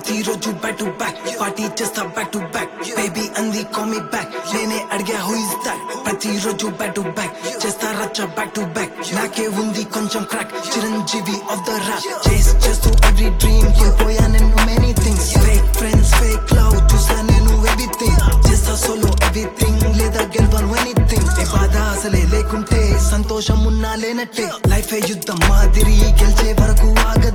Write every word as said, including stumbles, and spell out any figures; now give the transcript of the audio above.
ప్రతి రోజు back to back party చేస్తా బ్యాక్ టు బ్యాక్ బేబీ అంది కాల్ మీ బ్యాక్ నేనే అడిగా హూ ఇస్ దట్ ప్రతి రోజు బ్యాక్ టు బ్యాక్ చేస్తా రచ్చ బ్యాక్ టు బ్యాక్ నాకే ఉంది కొంచెం crack Chiranjeevi of the rap chase చేస్తూ ఎవ్రీ డ్రీమ్ కోల్పోయా నేను many things fake friends fake love చూసా నేను ఎవ్రీథింగ్ చేస్తా సోలో ఎవ్రీథింగ్ లేదా గెలవను ఎనీథింగ్ ఏ బాధ అసలే లేకుంటే సంతోషం ఉన్నా లేనట్టే లైఫ్ ఏ యుద్ధం మాదిరి గెలిచే వరకు ఆగ